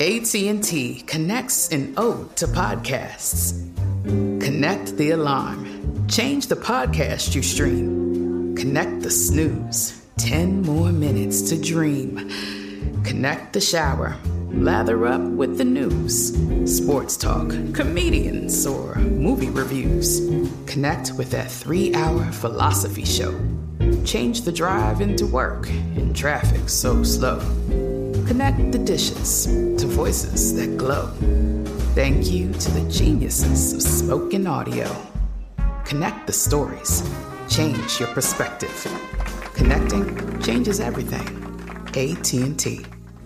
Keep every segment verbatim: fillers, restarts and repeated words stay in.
A T and T connects an ode to podcasts. Connect the alarm. Change the podcast you stream. Connect the snooze. Ten more minutes to dream. Connect the shower. Lather up with the news. Sports talk, comedians, or movie reviews. Connect with that three-hour philosophy show. Change the drive into work in traffic so slow. Connect the dishes to voices that glow. Thank you to the geniuses of spoken audio. Connect the stories. Change your perspective. Connecting changes everything. A T and T.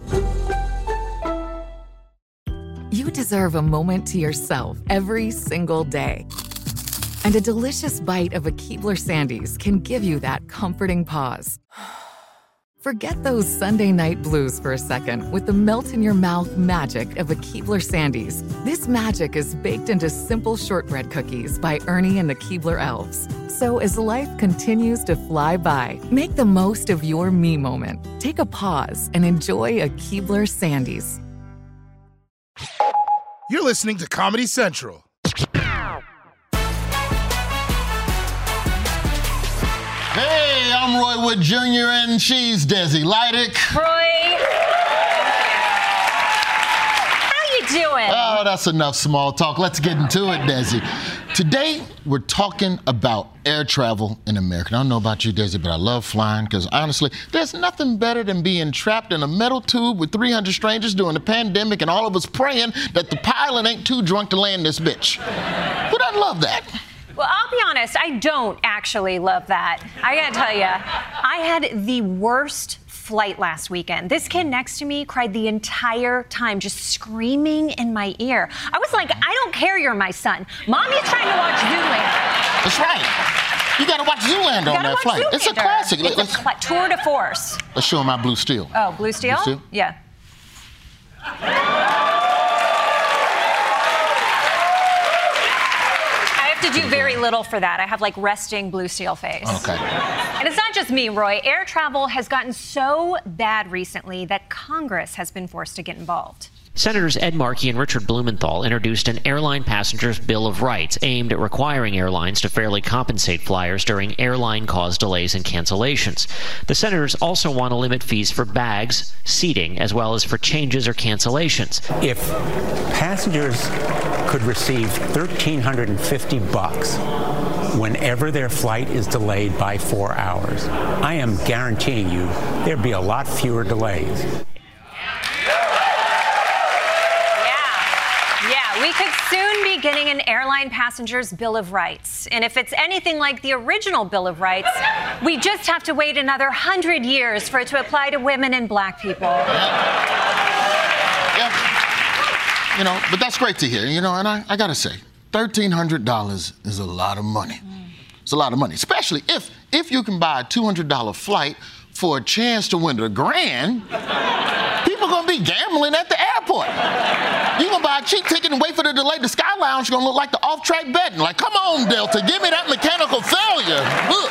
You deserve a moment to yourself every single day. And a delicious bite of a Keebler Sandies can give you that comforting pause. Forget those Sunday night blues for a second with the melt-in-your-mouth magic of a Keebler Sandies. This magic is baked into simple shortbread cookies by Ernie and the Keebler Elves. So as life continues to fly by, make the most of your me moment. Take a pause and enjoy a Keebler Sandies. You're listening to Comedy Central. Hey, I'm Roy Wood Junior and she's Desi Leidick. Roy. How you doing? Oh, that's enough small talk. Let's get into it, Desi. Today, we're talking about air travel in America. I don't know about you, Desi, but I love flying because, honestly, there's nothing better than being trapped in a metal tube with three hundred strangers during the pandemic and all of us praying that the pilot ain't too drunk to land this bitch. Who doesn't love that? Well, I'll be honest, I don't actually love that. I gotta tell you, I had the worst flight last weekend. This kid next to me cried the entire time, just screaming in my ear. I was like, I don't care you're my son. Mommy's trying to watch Zoolander. That's right. You gotta watch Zoolander on that flight. Zoolander. It's a classic. It's let's, a cl- tour de force. Let's show him my Blue Steel. Oh, Blue Steel? Blue Steel? Yeah. To do very little for that. I have like resting Blue Steel face. Okay. And it's not just me, Roy. Air travel has gotten so bad recently that Congress has been forced to get involved. Senators Ed Markey and Richard Blumenthal introduced an Airline Passengers Bill of Rights aimed at requiring airlines to fairly compensate flyers during airline-caused delays and cancellations. The senators also want to limit fees for bags, seating, as well as for changes or cancellations. If passengers could receive one thousand three hundred fifty bucks whenever their flight is delayed by four hours, I am guaranteeing you there'd be a lot fewer delays. We could soon be getting an Airline Passengers Bill of Rights. And if it's anything like the original Bill of Rights, we just have to wait another hundred years for it to apply to women and black people. Yeah. yeah. You know, but that's great to hear, you know, and I, I gotta say, thirteen hundred dollars is a lot of money. Mm. It's a lot of money, especially if, if you can buy a two hundred dollars flight for a chance to win a grand. People gonna be gambling at the airport. You gonna buy a cheap ticket and wait for the delay. The Sky Lounge gonna look like the off-track betting. Like, come on, Delta, give me that mechanical failure. Look.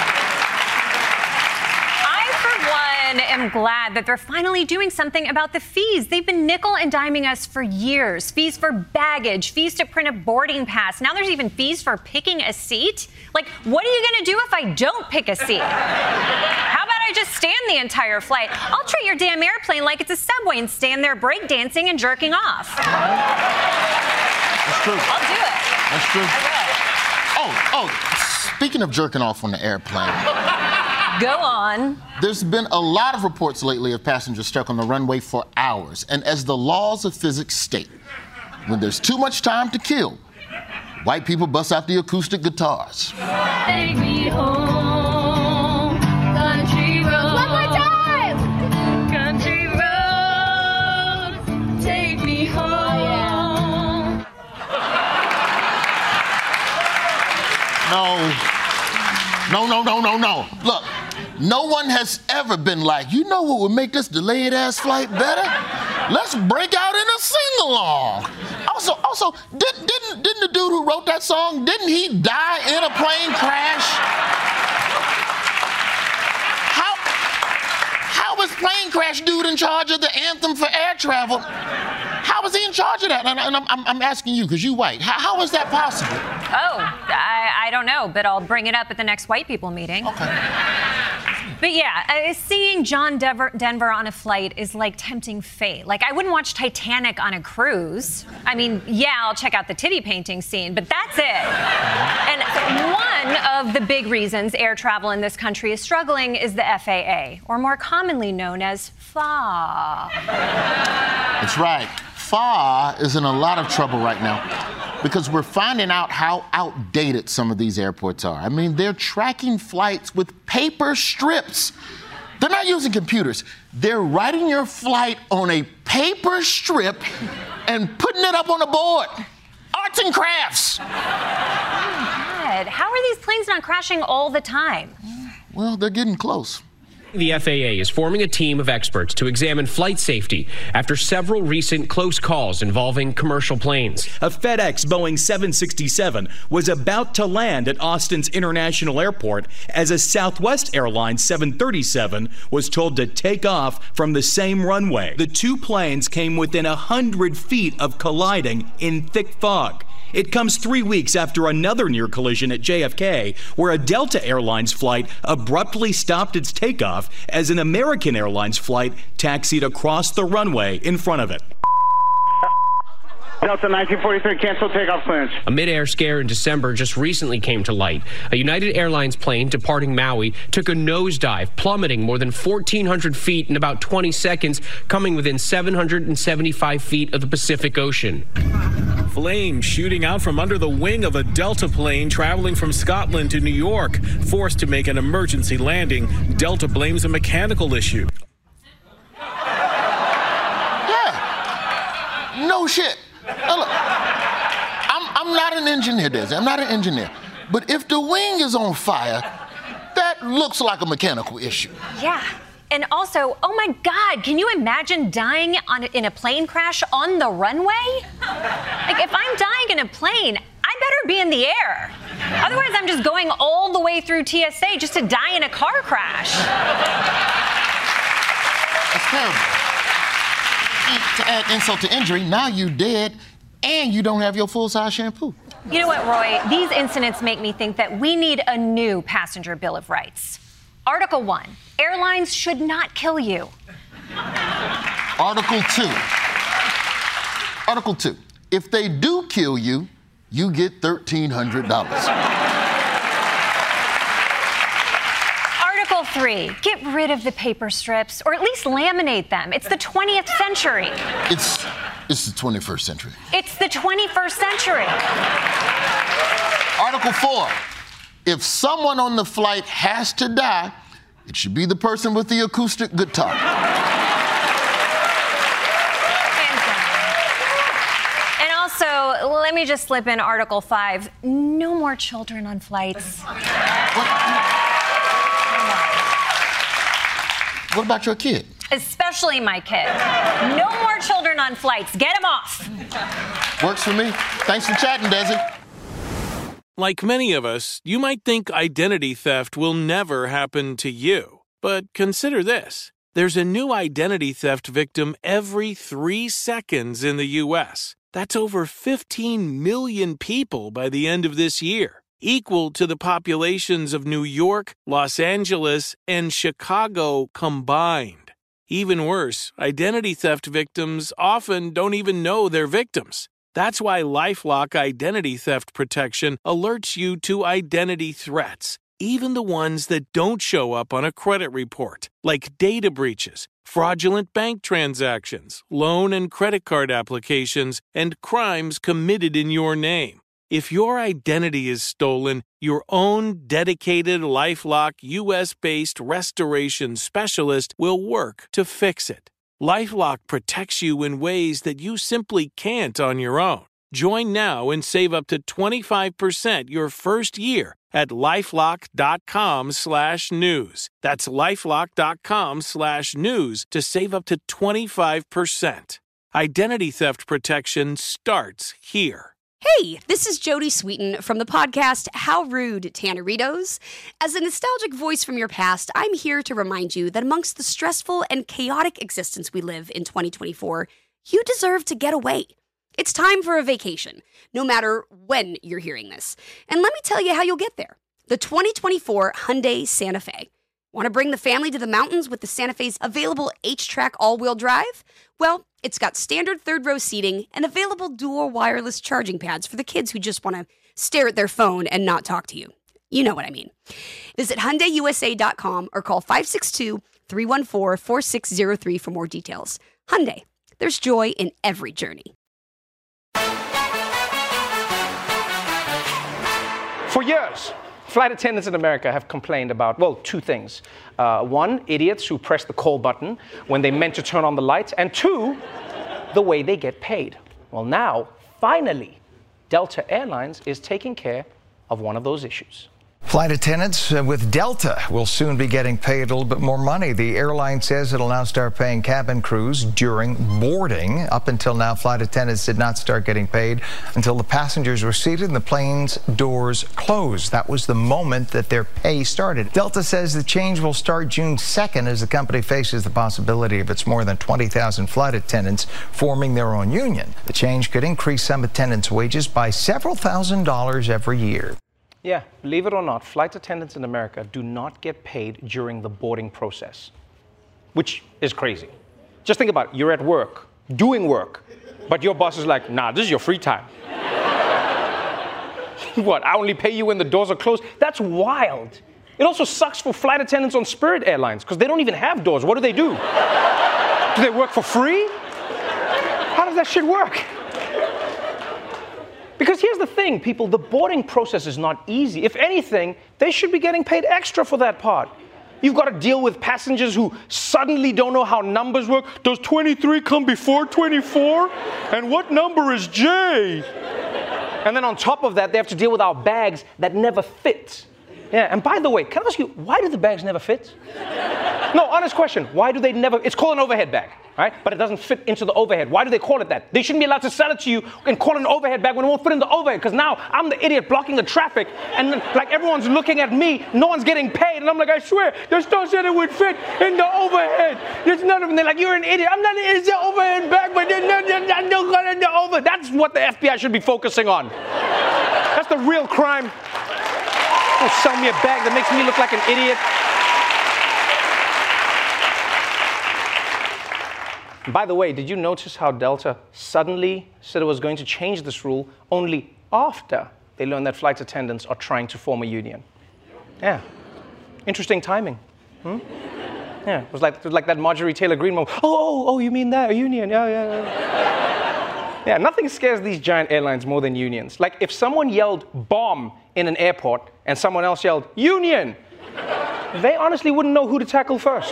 I, for one, am glad that they're finally doing something about the fees. They've been nickel and diming us for years. Fees for baggage, fees to print a boarding pass. Now there's even fees for picking a seat. Like, what are you gonna do if I don't pick a seat? How about I just stand the entire flight? I'll treat your damn airplane like it's a subway and stand there breakdancing and jerking off. That's true. I'll do it. That's true. I will. Oh, oh, speaking of jerking off on the airplane. Go on. There's been a lot of reports lately of passengers stuck on the runway for hours. And as the laws of physics state, when there's too much time to kill, white people bust out the acoustic guitars. Take me home, country road. One more time! Country road, take me home. No. No, no, no, no, no. Look, no one has ever been like, you know what would make this delayed ass flight better? Let's break out in a sing-along. Also, also, didn't, didn't, didn't the dude who wrote that song, didn't he die in a plane crash? How, how newest plane crash dude in charge of the anthem for air travel. How is he in charge of that? And, and I'm, I'm, I'm asking you, because you white. How, how is that possible? Oh, I, I don't know, but I'll bring it up at the next white people meeting. Okay. But yeah, uh, seeing John Denver, Denver on a flight is like tempting fate. Like, I wouldn't watch Titanic on a cruise. I mean, yeah, I'll check out the titty painting scene, but that's it. And one of the big reasons air travel in this country is struggling is the F A A, or more commonly known as F A A. That's right. F A A is in a lot of trouble right now because we're finding out how outdated some of these airports are. I mean, they're tracking flights with paper strips. They're not using computers. They're writing your flight on a paper strip and putting it up on a board. Arts and crafts. Oh my God. How are these planes not crashing all the time? Well, they're getting close. The F A A is forming a team of experts to examine flight safety after several recent close calls involving commercial planes. A FedEx Boeing seven sixty-seven was about to land at Austin's International Airport as a Southwest Airlines seven thirty-seven was told to take off from the same runway. The two planes came within one hundred feet of colliding in thick fog. It comes three weeks after another near collision at J F K, where a Delta Airlines flight abruptly stopped its takeoff as an American Airlines flight taxied across the runway in front of it. Delta nineteen forty-three, cancel takeoff clearance. A mid-air scare in December just recently came to light. A United Airlines plane departing Maui took a nosedive, plummeting more than fourteen hundred feet in about twenty seconds, coming within seven hundred seventy-five feet of the Pacific Ocean. Flames shooting out from under the wing of a Delta plane traveling from Scotland to New York. Forced to make an emergency landing, Delta blames a mechanical issue. Yeah. No shit. Now look, I'm, I'm not an engineer, Desi. I'm not an engineer. But if the wing is on fire, that looks like a mechanical issue. Yeah. And also, oh my God, can you imagine dying on in a plane crash on the runway? Like, if I'm dying in a plane, I better be in the air. Otherwise, I'm just going all the way through T S A just to die in a car crash. That's terrible. And to add insult to injury, now you're dead and you don't have your full-size shampoo. You know what, Roy? These incidents make me think that we need a new passenger Bill of Rights. Article one, airlines should not kill you. Article two. Article two, if they do kill you, you get thirteen hundred dollars. Article three, get rid of the paper strips, or at least laminate them. It's the twentieth century. It's, it's the twenty-first century. It's the twenty-first century. Article four, if someone on the flight has to die, it should be the person with the acoustic guitar. And also, let me just slip in Article five, no more children on flights. What, what about your kid? Especially my kid. No more children on flights. Get them off. Works for me. Thanks for chatting, Desi. Like many of us, you might think identity theft will never happen to you. But consider this. There's a new identity theft victim every three seconds in the U S. That's over fifteen million people by the end of this year, equal to the populations of New York, Los Angeles, and Chicago combined. Even worse, identity theft victims often don't even know they're victims. That's why LifeLock Identity Theft Protection alerts you to identity threats, even the ones that don't show up on a credit report, like data breaches, fraudulent bank transactions, loan and credit card applications, and crimes committed in your name. If your identity is stolen, your own dedicated LifeLock U S-based restoration specialist will work to fix it. LifeLock protects you in ways that you simply can't on your own. Join now and save up to twenty-five percent your first year at LifeLock.com slash news. That's LifeLock.com slash news to save up to twenty-five percent. Identity theft protection starts here. Hey, this is Jodie Sweetin from the podcast How Rude, Tanneritos. As a nostalgic voice from your past, I'm here to remind you that amongst the stressful and chaotic existence we live in twenty twenty-four, you deserve to get away. It's time for a vacation, no matter when you're hearing this. And let me tell you how you'll get there. The twenty twenty-four Hyundai Santa Fe. Want to bring the family to the mountains with the Santa Fe's available H-Track all-wheel drive? Well, it's got standard third-row seating and available dual wireless charging pads for the kids who just want to stare at their phone and not talk to you. You know what I mean. Visit Hyundai U S A dot com or call five six two, three one four, four six zero three for more details. Hyundai, there's joy in every journey. For years, flight attendants in America have complained about, well, two things. Uh, one, idiots who press the call button when they meant to turn on the lights. And two, the way they get paid. Well, now, finally, Delta Airlines is taking care of one of those issues. Flight attendants with Delta will soon be getting paid a little bit more money. The airline says it'll now start paying cabin crews during boarding. Up until now, flight attendants did not start getting paid until the passengers were seated and the plane's doors closed. That was the moment that their pay started. Delta says the change will start June second as the company faces the possibility of its more than twenty thousand flight attendants forming their own union. The change could increase some attendants' wages by several thousand dollars every year. Yeah, believe it or not, flight attendants in America do not get paid during the boarding process, which is crazy. Just think about it. You're at work, doing work, but your boss is like, nah, this is your free time. What, I only pay you when the doors are closed? That's wild. It also sucks for flight attendants on Spirit Airlines because they don't even have doors. What do they do? Do they work for free? How does that shit work? Because here's the thing, people, the boarding process is not easy. If anything, they should be getting paid extra for that part. You've got to deal with passengers who suddenly don't know how numbers work. Does twenty-three come before twenty-four? And what number is J? And then on top of that, they have to deal with our bags that never fit. Yeah, and by the way, can I ask you, why do the bags never fit? No, honest question. Why do they never? It's called an overhead bag, right? But it doesn't fit into the overhead. Why do they call it that? They shouldn't be allowed to sell it to you and call it an overhead bag when it won't fit in the overhead. Because now I'm the idiot blocking the traffic, and then, like everyone's looking at me, no one's getting paid, and I'm like, I swear, the store said it would fit in the overhead. There's none of them. They're like, you're an idiot. I'm not an idiot. It's an overhead bag, but there's no, there's no, no, in the over. That's what the F B I should be focusing on. That's the real crime. Don't sell me a bag that makes me look like an idiot. By the way, did you notice how Delta suddenly said it was going to change this rule only after they learned that flight attendants are trying to form a union? Yeah. Interesting timing. Hmm? Yeah, it was like, it was like that Marjorie Taylor Greene moment. Oh, oh, oh, you mean that? A union? Yeah, yeah, yeah. Yeah, nothing scares these giant airlines more than unions. Like if someone yelled bomb in an airport and someone else yelled union, they honestly wouldn't know who to tackle first.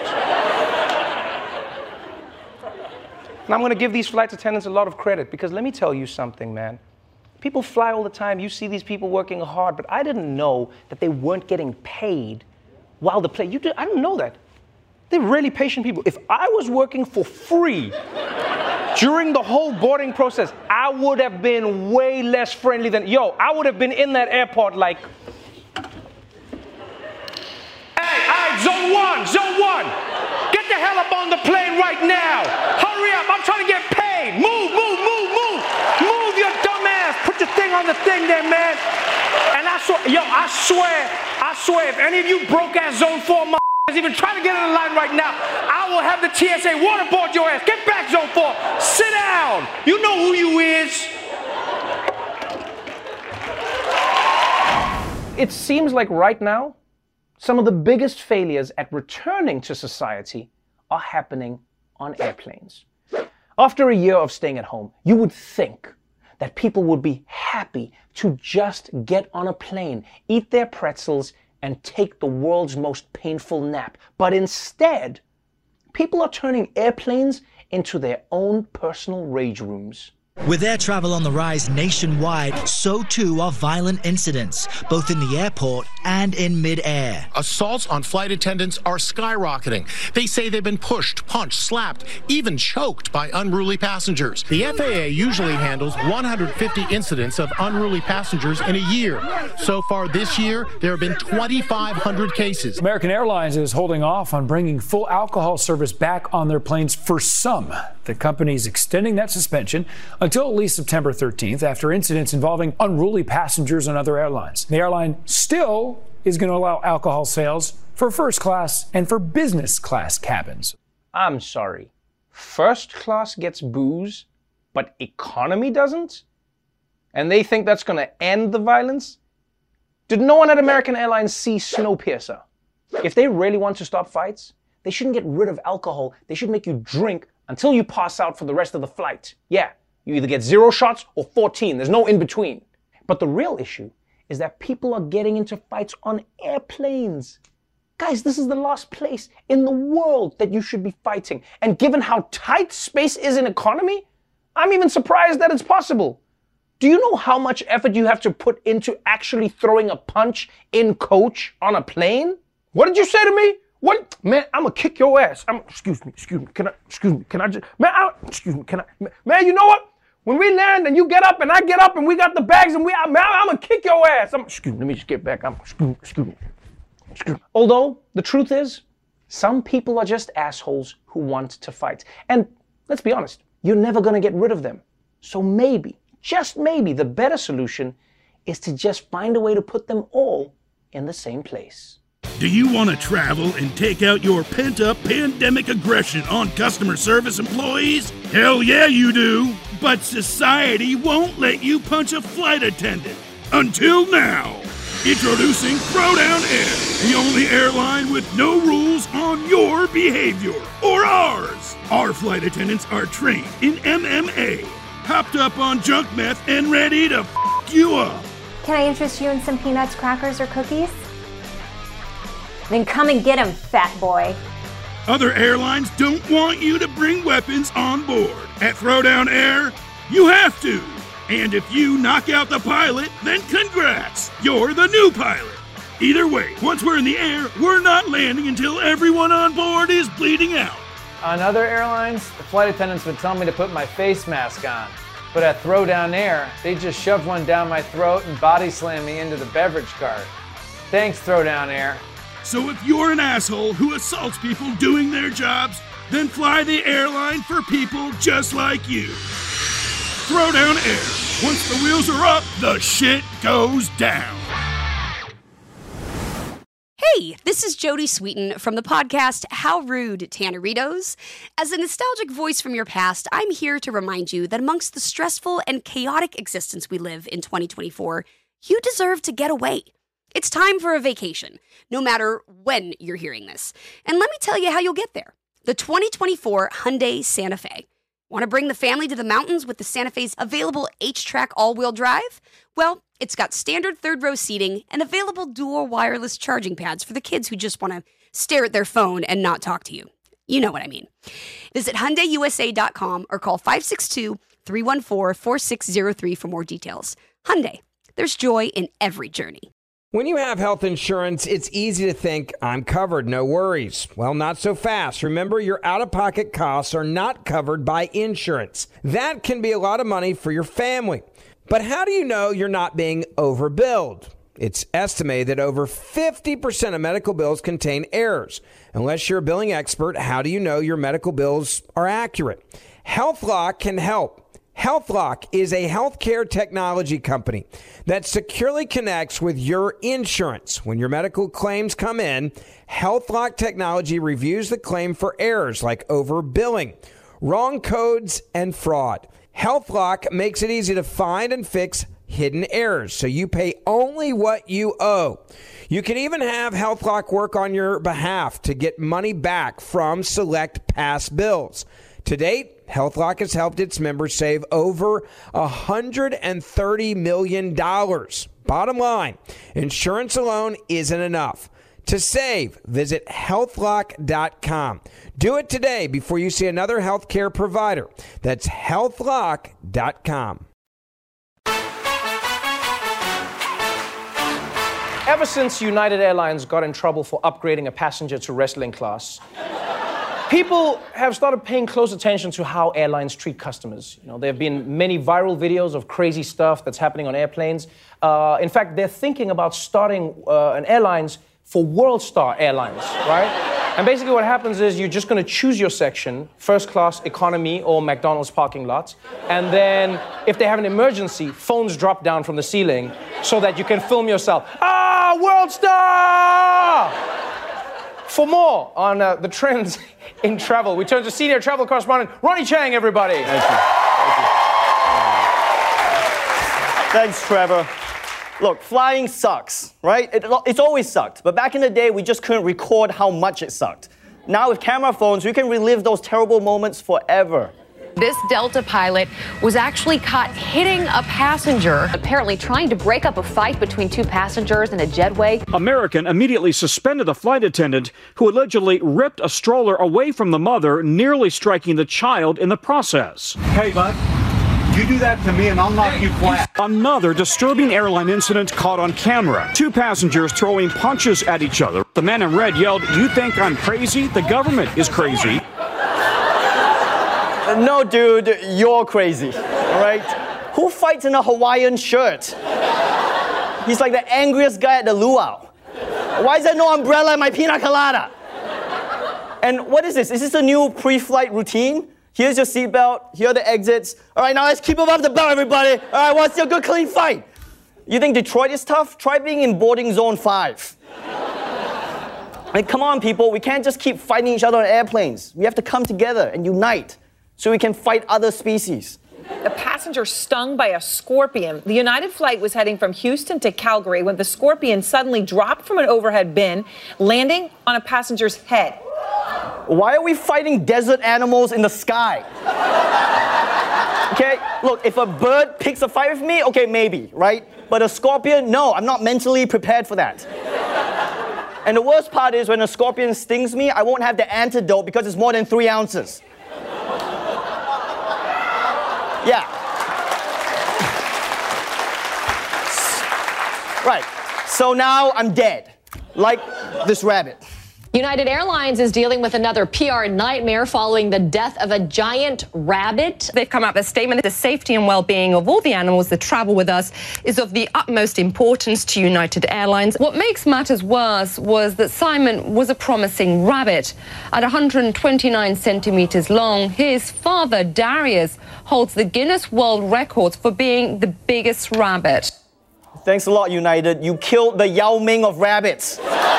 And I'm going to give these flight attendants a lot of credit because let me tell you something, man. People fly all the time. You see these people working hard, but I didn't know that they weren't getting paid while the plane. You did, I didn't know that. They're really patient people. If I was working for free during the whole boarding process, I would have been way less friendly than, yo, I would have been in that airport like, hey, all right, zone one, zone one. Get the hell up on the plane right now. Hurry up, I'm trying to get paid. Move, move, move, move. Move your dumb ass. Put your thing on the thing there, man. And I swear, yo, I swear, I swear, if any of you broke ass zone four motherfuckers even trying to get in the line right now, I will have the T S A waterboard your ass. Get back, zone four. Sit down. You know who you is. It seems like right now, some of the biggest failures at returning to society are happening on airplanes. After a year of staying at home, you would think that people would be happy to just get on a plane, eat their pretzels, and take the world's most painful nap. But instead, people are turning airplanes into their own personal rage rooms. With air travel on the rise nationwide, so too are violent incidents, both in the airport and in mid-air. Assaults on flight attendants are skyrocketing. They say they've been pushed, punched, slapped, even choked by unruly passengers. The F A A usually handles one hundred fifty incidents of unruly passengers in a year. So far this year, there have been twenty-five hundred cases. American Airlines is holding off on bringing full alcohol service back on their planes for some. The company is extending that suspension until at least September thirteenth after incidents involving unruly passengers on other airlines. The airline still is going to allow alcohol sales for first class and for business class cabins. I'm sorry. First class gets booze, but economy doesn't? And they think that's going to end the violence? Did no one at American Airlines see Snowpiercer? If they really want to stop fights, they shouldn't get rid of alcohol. They should make you drink until you pass out for the rest of the flight. Yeah, you either get zero shots or fourteen. There's no in between. But the real issue is that people are getting into fights on airplanes. Guys, this is the last place in the world that you should be fighting. And given how tight space is in economy, I'm even surprised that it's possible. Do you know how much effort you have to put into actually throwing a punch in coach on a plane? What did you say to me? What? Man, I'm gonna kick your ass. I'm, excuse me, excuse me, can I, excuse me, can I just, man, I, excuse me, can I, man, you know what? When we land and you get up and I get up and we got the bags and we, man, I'm gonna kick your ass. I'm, excuse me, let me just get back. I'm, excuse me, excuse me, excuse me. Although, the truth is, some people are just assholes who want to fight. And let's be honest, you're never gonna get rid of them. So maybe, just maybe, the better solution is to just find a way to put them all in the same place. Do you want to travel and take out your pent-up pandemic aggression on customer service employees? Hell yeah, you do. But society won't let you punch a flight attendant. Until now. Introducing Throwdown Air, the only airline with no rules on your behavior. Or ours. Our flight attendants are trained in M M A, hopped up on junk meth, and ready to f*** you up. Can I interest you in some peanuts, crackers, or cookies? Then come and get him, fat boy. Other airlines don't want you to bring weapons on board. At Throwdown Air, you have to. And if you knock out the pilot, then congrats, you're the new pilot. Either way, once we're in the air, we're not landing until everyone on board is bleeding out. On other airlines, the flight attendants would tell me to put my face mask on. But at Throwdown Air, they just shoved one down my throat and body slammed me into the beverage cart. Thanks, Throwdown Air. So if you're an asshole who assaults people doing their jobs, then fly the airline for people just like you. Throwdown Air. Once the wheels are up, the shit goes down. Hey, this is Jodie Sweetin from the podcast How Rude, Tanneritos. As a nostalgic voice from your past, I'm here to remind you that amongst the stressful and chaotic existence we live in twenty twenty-four, you deserve to get away. It's time for a vacation, no matter when you're hearing this. And let me tell you how you'll get there. The twenty twenty-four Hyundai Santa Fe. Want to bring the family to the mountains with the Santa Fe's available H-Track all-wheel drive? Well, it's got standard third-row seating and available dual wireless charging pads for the kids who just want to stare at their phone and not talk to you. You know what I mean. Visit Hyundai U S A dot com or call five six two, three one four, four six zero three for more details. Hyundai, there's joy in every journey. When you have health insurance, it's easy to think, I'm covered, no worries. Well, not so fast. Remember, your out-of-pocket costs are not covered by insurance. That can be a lot of money for your family. But how do you know you're not being overbilled? It's estimated that over fifty percent of medical bills contain errors. Unless you're a billing expert, how do you know your medical bills are accurate? HealthLock can help. HealthLock is a healthcare technology company that securely connects with your insurance. When your medical claims come in, HealthLock technology reviews the claim for errors like overbilling, wrong codes, and fraud. HealthLock makes it easy to find and fix hidden errors, so you pay only what you owe. You can even have HealthLock work on your behalf to get money back from select past bills. To date, HealthLock has helped its members save over one hundred thirty million dollars. Bottom line, insurance alone isn't enough. To save, visit health lock dot com. Do it today before you see another healthcare provider. That's health lock dot com. Ever since United Airlines got in trouble for upgrading a passenger to wrestling class, people have started paying close attention to how airlines treat customers. You know, there have been many viral videos of crazy stuff that's happening on airplanes. Uh, in fact, they're thinking about starting uh, an airlines for World Star Airlines, right? And basically what happens is you're just going to choose your section, first class, economy, or McDonald's parking lot. And then if they have an emergency, phones drop down from the ceiling so that you can film yourself. Ah, World Star! For more on uh, the trends in travel, we turn to senior travel correspondent Ronnie Chang, everybody. Thank you. Thank you. Thanks, Trevor. Look, flying sucks, right? It, it's always sucked. But back in the day, we just couldn't record how much it sucked. Now with camera phones, we can relive those terrible moments forever. This Delta pilot was actually caught hitting a passenger, apparently trying to break up a fight between two passengers in a jetway. American immediately suspended the flight attendant who allegedly ripped a stroller away from the mother, nearly striking the child in the process. Hey, bud. You do that to me and I'll knock you flat. Another disturbing airline incident caught on camera. Two passengers throwing punches at each other. The man in red yelled, "You think I'm crazy? The government is crazy." No, dude, you're crazy, all right? Who fights in a Hawaiian shirt? He's like the angriest guy at the luau. Why is there no umbrella in my pina colada? And what is this? Is this a new pre-flight routine? Here's your seatbelt, here are the exits. All right, now let's keep above the belt, everybody. All right, what's your good, clean fight? You think Detroit is tough? Try being in boarding zone five. Like, come on, people, we can't just keep fighting each other on airplanes. We have to come together and unite so we can fight other species. A passenger stung by a scorpion. The United flight was heading from Houston to Calgary when the scorpion suddenly dropped from an overhead bin, landing on a passenger's head. Why are we fighting desert animals in the sky? Okay, look, if a bird picks a fight with me, okay, maybe, right? But a scorpion, no, I'm not mentally prepared for that. And the worst part is when a scorpion stings me, I won't have the antidote because it's more than three ounces. Yeah. Right, so now I'm dead, like this rabbit. United Airlines is dealing with another P R nightmare following the death of a giant rabbit. They've come up with a statement that the safety and well-being of all the animals that travel with us is of the utmost importance to United Airlines. What makes matters worse was that Simon was a promising rabbit. At one hundred twenty-nine centimeters long, his father, Darius, holds the Guinness World Records for being the biggest rabbit. Thanks a lot, United. You killed the Yao Ming of rabbits.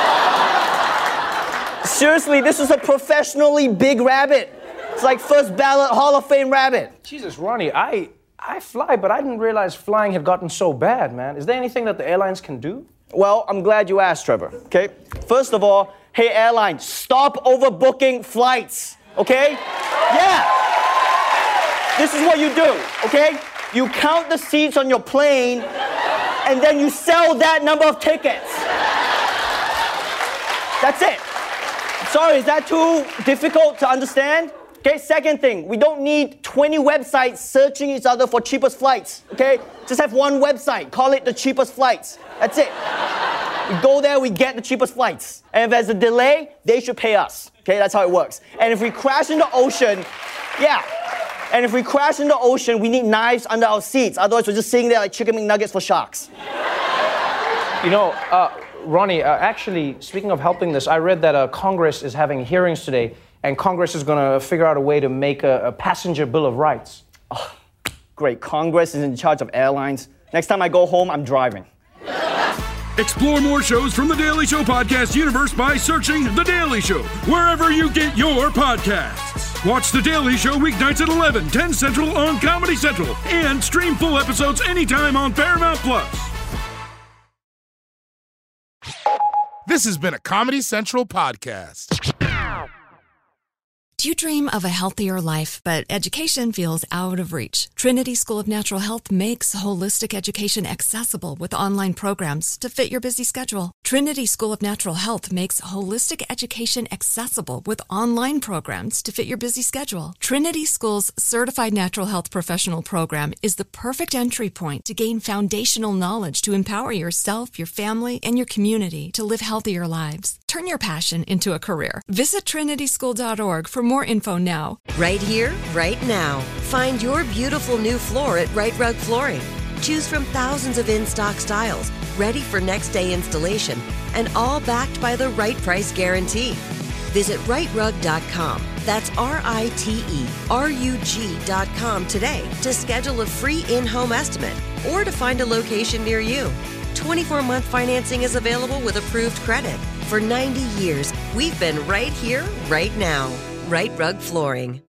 Seriously, this is a professionally big rabbit. It's like first ballot Hall of Fame rabbit. Jesus, Ronnie, I I fly, but I didn't realize flying had gotten so bad, man. Is there anything that the airlines can do? Well, I'm glad you asked, Trevor, okay? First of all, hey, airlines, stop overbooking flights, okay? Yeah. This is what you do, okay? You count the seats on your plane, and then you sell that number of tickets. That's it. Sorry, is that too difficult to understand? Okay, second thing, we don't need twenty websites searching each other for cheapest flights, okay? Just have one website, call it the cheapest flights. That's it. We go there, we get the cheapest flights. And if there's a delay, they should pay us, okay? That's how it works. And if we crash in the ocean, yeah. And if we crash in the ocean, we need knives under our seats. Otherwise, we're just sitting there like chicken McNuggets for sharks. You know, uh, Ronnie, uh, actually, speaking of helping this, I read that uh, Congress is having hearings today, and Congress is going to figure out a way to make a, a passenger bill of rights. Oh, great. Congress is in charge of airlines. Next time I go home, I'm driving. Explore more shows from The Daily Show podcast universe by searching The Daily Show wherever you get your podcasts. Watch The Daily Show weeknights at eleven, ten Central on Comedy Central, and stream full episodes anytime on Paramount Plus. This has been a Comedy Central podcast. Do you dream of a healthier life, but education feels out of reach? Trinity School of Natural Health makes holistic education accessible with online programs to fit your busy schedule. Trinity School of Natural Health makes holistic education accessible with online programs to fit your busy schedule. Trinity School's Certified Natural Health Professional Program is the perfect entry point to gain foundational knowledge to empower yourself, your family, and your community to live healthier lives. Turn your passion into a career. Visit trinity school dot org for more info now. Right here, right now. Find your beautiful new floor at Right Rug Flooring. Choose from thousands of in-stock styles, ready for next day installation, and all backed by the right price guarantee. Visit right rug dot com. That's R I T E R U G dot com today to schedule a free in-home estimate or to find a location near you. twenty-four month financing is available with approved credit. For ninety years, we've been right here, right now. Right Rug Flooring.